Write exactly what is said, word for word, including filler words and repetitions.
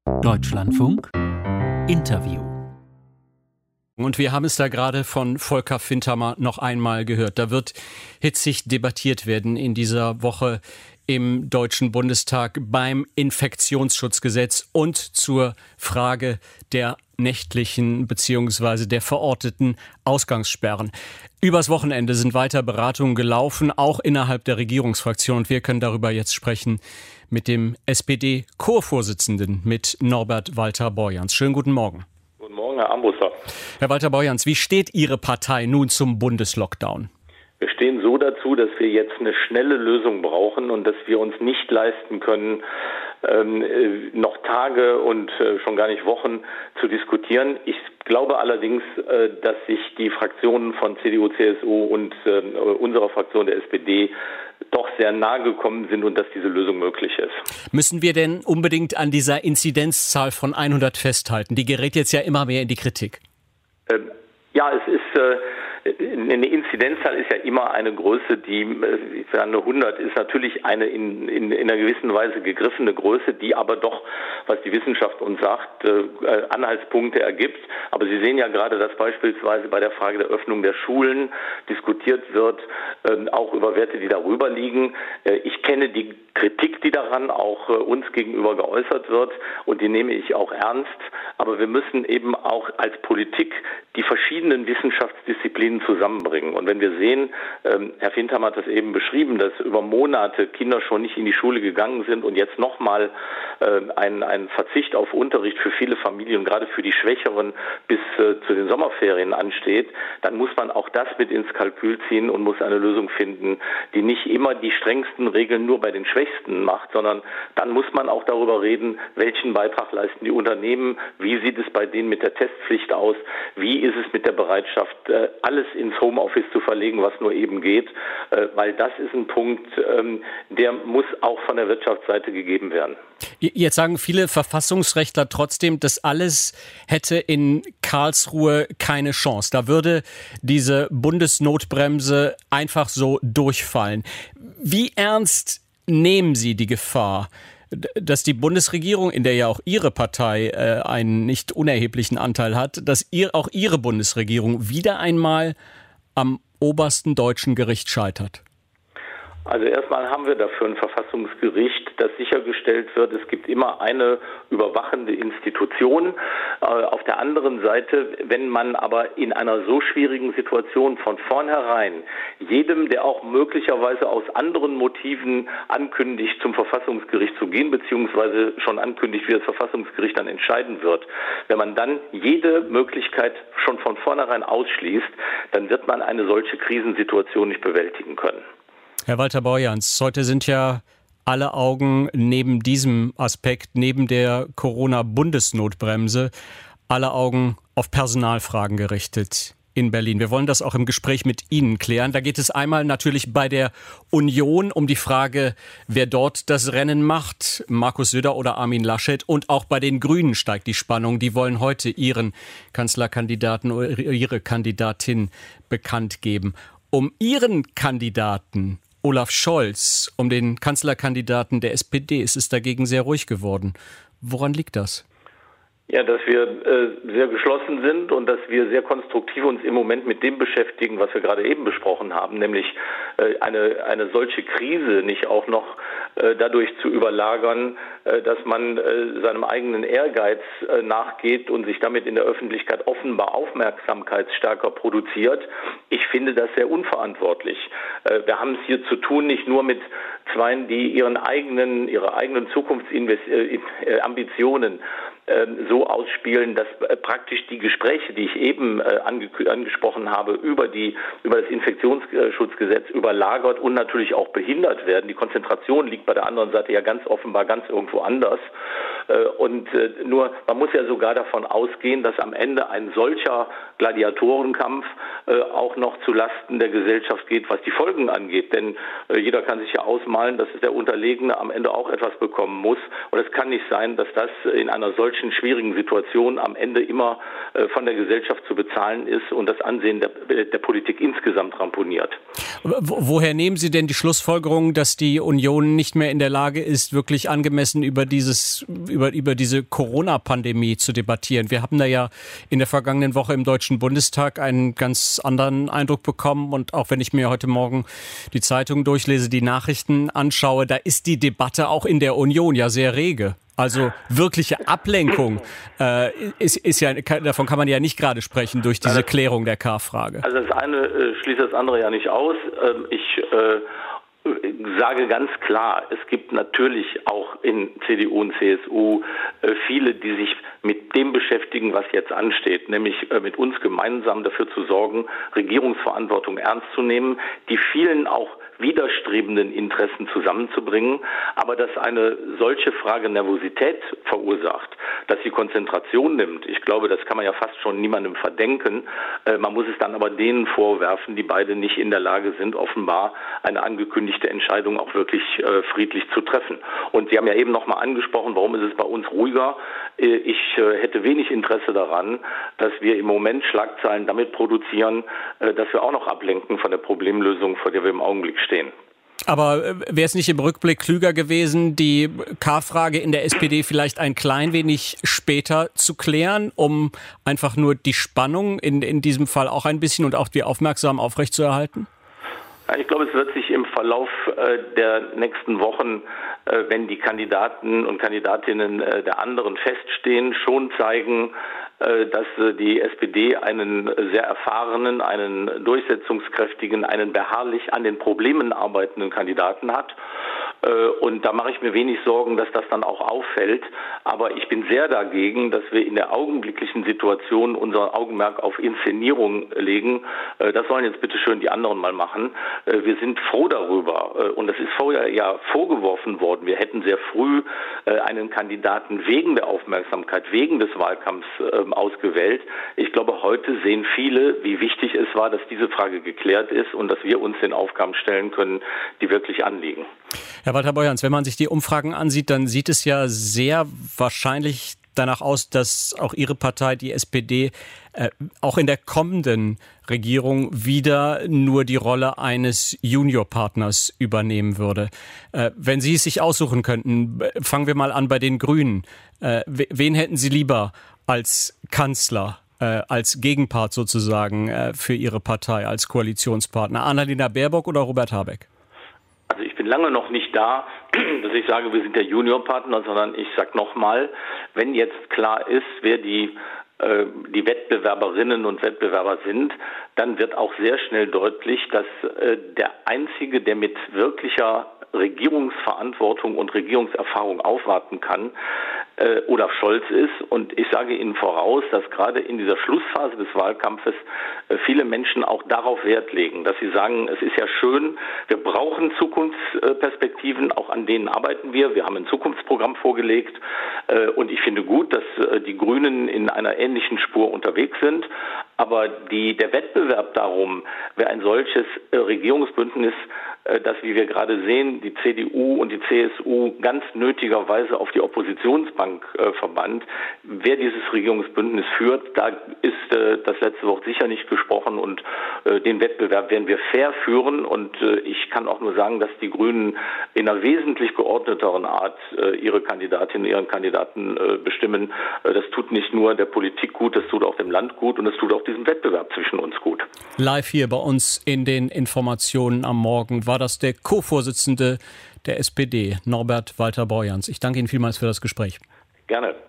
Deutschlandfunk Interview. Und wir haben es da gerade von Volker Fintermer noch einmal gehört. Da wird hitzig debattiert werden in dieser Woche im Deutschen Bundestag beim Infektionsschutzgesetz und zur Frage der nächtlichen bzw. der verorteten Ausgangssperren. Übers Wochenende sind weiter Beratungen gelaufen, auch innerhalb der Regierungsfraktion. Und wir können darüber jetzt sprechen mit dem S P D-Chorvorsitzenden, mit Norbert Walter-Borjans. Schönen guten Morgen. Guten Morgen, Herr Armbruster. Herr Walter-Borjans, wie steht Ihre Partei nun zum Bundeslockdown? Wir stehen so dazu, dass wir jetzt eine schnelle Lösung brauchen und dass wir uns nicht leisten können, ähm, äh, noch Tage und äh, schon gar nicht Wochen zu diskutieren. Ich glaube allerdings, äh, dass sich die Fraktionen von C D U, C S U und äh, unserer Fraktion der S P D doch sehr nahe gekommen sind und dass diese Lösung möglich ist. Müssen wir denn unbedingt an dieser Inzidenzzahl von hundert festhalten? Die gerät jetzt ja immer mehr in die Kritik. Ähm, ja, es ist... Äh, Eine Inzidenzzahl ist ja immer eine Größe, die, eine hundert ist natürlich eine in, in, in einer gewissen Weise gegriffene Größe, die aber doch, was die Wissenschaft uns sagt, äh, Anhaltspunkte ergibt. Aber Sie sehen ja gerade, dass beispielsweise bei der Frage der Öffnung der Schulen diskutiert wird, äh, auch über Werte, die darüber liegen. Äh, ich kenne die Kritik, die daran auch äh, uns gegenüber geäußert wird, und die nehme ich auch ernst. Aber wir müssen eben auch als Politik die verschiedenen Wissenschaftsdisziplinen zusammenbringen. Und wenn wir sehen, ähm, Herr Fintermer hat das eben beschrieben, dass über Monate Kinder schon nicht in die Schule gegangen sind und jetzt nochmal äh, ein, ein Verzicht auf Unterricht für viele Familien, gerade für die Schwächeren, bis äh, zu den Sommerferien ansteht, dann muss man auch das mit ins Kalkül ziehen und muss eine Lösung finden, die nicht immer die strengsten Regeln nur bei den Schwächsten macht, sondern dann muss man auch darüber reden, welchen Beitrag leisten die Unternehmen, wie sieht es bei denen mit der Testpflicht aus, wie ist es mit der Bereitschaft, äh, alles ins Homeoffice zu verlegen, was nur eben geht, äh, weil das ist ein Punkt, ähm, der muss auch von der Wirtschaftsseite gegeben werden. Jetzt sagen viele Verfassungsrechtler trotzdem, das alles hätte in Karlsruhe keine Chance. Da würde diese Bundesnotbremse einfach so durchfallen. Wie ernst nehmen Sie die Gefahr, dass die Bundesregierung, in der ja auch Ihre Partei äh, einen nicht unerheblichen Anteil hat, dass ihr, auch Ihre Bundesregierung wieder einmal am obersten deutschen Gericht scheitert? Also erstmal haben wir dafür ein Verfassungsgericht, das sichergestellt wird, es gibt immer eine überwachende Institution. Äh, auf der anderen Seite, wenn man aber in einer so schwierigen Situation von vornherein jedem, der auch möglicherweise aus anderen Motiven ankündigt, zum Verfassungsgericht zu gehen, beziehungsweise schon ankündigt, wie das Verfassungsgericht dann entscheiden wird, wenn man dann jede Möglichkeit schon von vornherein ausschließt, dann wird man eine solche Krisensituation nicht bewältigen können. Herr Walter-Borjans, heute sind ja alle Augen neben diesem Aspekt, neben der Corona-Bundesnotbremse, alle Augen auf Personalfragen gerichtet in Berlin. Wir wollen das auch im Gespräch mit Ihnen klären. Da geht es einmal natürlich bei der Union um die Frage, wer dort das Rennen macht, Markus Söder oder Armin Laschet. Und auch bei den Grünen steigt die Spannung. Die wollen heute ihren Kanzlerkandidaten oder ihre Kandidatin bekannt geben. Um Ihren Kandidaten Olaf Scholz, um den Kanzlerkandidaten der S P D, ist es dagegen sehr ruhig geworden. Woran liegt das? Ja, dass wir äh, sehr geschlossen sind und dass wir sehr konstruktiv uns im Moment mit dem beschäftigen, was wir gerade eben besprochen haben, nämlich äh, eine eine solche Krise nicht auch noch äh, dadurch zu überlagern, äh, dass man äh, seinem eigenen Ehrgeiz äh, nachgeht und sich damit in der Öffentlichkeit offenbar Aufmerksamkeit stärker produziert. Ich finde das sehr unverantwortlich. Äh, wir haben es hier zu tun nicht nur mit Zweien, die ihren eigenen, ihre eigenen Zukunftsambitionen so ausspielen, dass praktisch die Gespräche, die ich eben ange- angesprochen habe, über die über das Infektionsschutzgesetz überlagert und natürlich auch behindert werden. Die Konzentration liegt bei der anderen Seite ja ganz offenbar ganz irgendwo anders. Und nur, man muss ja sogar davon ausgehen, dass am Ende ein solcher Gladiatorenkampf auch noch zu Lasten der Gesellschaft geht, was die Folgen angeht. Denn jeder kann sich ja ausmalen, dass der Unterlegene am Ende auch etwas bekommen muss. Und es kann nicht sein, dass das in einer solchen schwierigen Situation am Ende immer äh, von der Gesellschaft zu bezahlen ist und das Ansehen der, der Politik insgesamt ramponiert. Woher nehmen Sie denn die Schlussfolgerung, dass die Union nicht mehr in der Lage ist, wirklich angemessen über dieses, über über, über diese Corona-Pandemie zu debattieren. Wir haben da ja in der vergangenen Woche im Deutschen Bundestag einen ganz anderen Eindruck bekommen. Und auch wenn ich mir heute Morgen die Zeitung durchlese, die Nachrichten anschaue, da ist die Debatte auch in der Union ja sehr rege. Also wirkliche Ablenkung äh, ist, ist ja, davon kann man ja nicht gerade sprechen durch diese Klärung der K-Frage. Also das eine äh, schließt das andere ja nicht aus. Ähm, ich äh, sage ganz klar, es gibt natürlich auch in C D U und C S U äh, viele, die sich mit dem beschäftigen, was jetzt ansteht, nämlich äh, mit uns gemeinsam dafür zu sorgen, Regierungsverantwortung ernst zu nehmen, die vielen auch widerstrebenden Interessen zusammenzubringen, aber dass eine solche Frage Nervosität verursacht, dass sie Konzentration nimmt, ich glaube, das kann man ja fast schon niemandem verdenken. Äh, man muss es dann aber denen vorwerfen, die beide nicht in der Lage sind, offenbar eine angekündigte Entscheidung auch wirklich äh, friedlich zu treffen. Und Sie haben ja eben noch mal angesprochen, warum ist es bei uns ruhiger? Äh, ich äh, hätte wenig Interesse daran, dass wir im Moment Schlagzeilen damit produzieren, äh, dass wir auch noch ablenken von der Problemlösung, vor der wir im Augenblick stehen. Stehen. Aber wäre es nicht im Rückblick klüger gewesen, die K-Frage in der S P D vielleicht ein klein wenig später zu klären, um einfach nur die Spannung in, in diesem Fall auch ein bisschen und auch die Aufmerksamkeit aufrechtzuerhalten? Ja, ich glaube, es wird sich im Verlauf äh, der nächsten Wochen, äh, wenn die Kandidaten und Kandidatinnen äh, der anderen feststehen, schon zeigen, dass die S P D einen sehr erfahrenen, einen durchsetzungskräftigen, einen beharrlich an den Problemen arbeitenden Kandidaten hat. Und da mache ich mir wenig Sorgen, dass das dann auch auffällt. Aber ich bin sehr dagegen, dass wir in der augenblicklichen Situation unser Augenmerk auf Inszenierung legen. Das sollen jetzt bitte schön die anderen mal machen. Wir sind froh darüber. Und das ist vorher ja vorgeworfen worden. Wir hätten sehr früh einen Kandidaten wegen der Aufmerksamkeit, wegen des Wahlkampfs ausgewählt. Ich glaube, heute sehen viele, wie wichtig es war, dass diese Frage geklärt ist und dass wir uns den Aufgaben stellen können, die wirklich anliegen. Herr Walter-Borjans, wenn man sich die Umfragen ansieht, dann sieht es ja sehr wahrscheinlich danach aus, dass auch Ihre Partei, die S P D, äh, auch in der kommenden Regierung wieder nur die Rolle eines Juniorpartners übernehmen würde. Äh, wenn Sie es sich aussuchen könnten, fangen wir mal an bei den Grünen. Äh, wen hätten Sie lieber als Kanzler, äh, als Gegenpart sozusagen äh, für Ihre Partei, als Koalitionspartner? Annalena Baerbock oder Robert Habeck? Also ich bin lange noch nicht da, dass ich sage, wir sind der Juniorpartner, sondern ich sage nochmal, wenn jetzt klar ist, wer die äh, die Wettbewerberinnen und Wettbewerber sind, dann wird auch sehr schnell deutlich, dass äh, der Einzige, der mit wirklicher Regierungsverantwortung und Regierungserfahrung aufwarten kann, äh, Olaf Scholz ist. Und ich sage Ihnen voraus, dass gerade in dieser Schlussphase des Wahlkampfes äh, viele Menschen auch darauf Wert legen, dass sie sagen, es ist ja schön, wir brauchen Zukunftsperspektiven, auch an denen arbeiten wir. Wir haben ein Zukunftsprogramm vorgelegt äh, und ich finde gut, dass äh, die Grünen in einer ähnlichen Spur unterwegs sind. Aber die, der Wettbewerb darum, wer ein solches äh, Regierungsbündnis, äh, das, wie wir gerade sehen, die C D U und die C S U ganz nötigerweise auf die Oppositionsbank äh, verbannt, wer dieses Regierungsbündnis führt, da ist äh, das letzte Wort sicher nicht gesprochen und äh, den Wettbewerb werden wir fair führen und äh, ich kann auch nur sagen, dass die Grünen in einer wesentlich geordneteren Art äh, ihre Kandidatinnen, ihren Kandidaten äh, bestimmen. Äh, das tut nicht nur der Politik gut, das tut auch dem Land gut und es tut auch diesem Wettbewerb zwischen uns gut. Live hier bei uns in den Informationen am Morgen war das der Co-Vorsitzende der S P D, Norbert Walter-Borjans. Ich danke Ihnen vielmals für das Gespräch. Gerne.